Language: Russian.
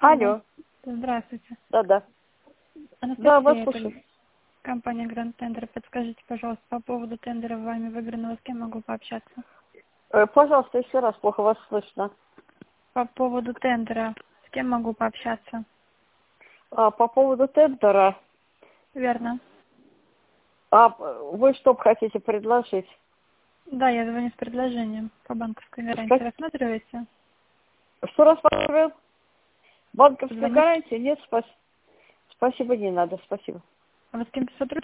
Алло. Здравствуйте. Да. Анастасия, Да, вас это слушаю. компания Гранд Тендер. Подскажите, пожалуйста, по поводу тендера вами выигранного, с кем могу пообщаться? Пожалуйста, еще раз, плохо вас слышно. По поводу тендера, с кем могу пообщаться? По поводу тендера, Верно. вы что хотите предложить? Да, я звоню с предложением по банковской гарантии. Рассматриваете? Что рассматриваем? Банковская Звоню. гарантия? Нет, спасибо, не надо, спасибо. А вы с кем-то сотрудничаете?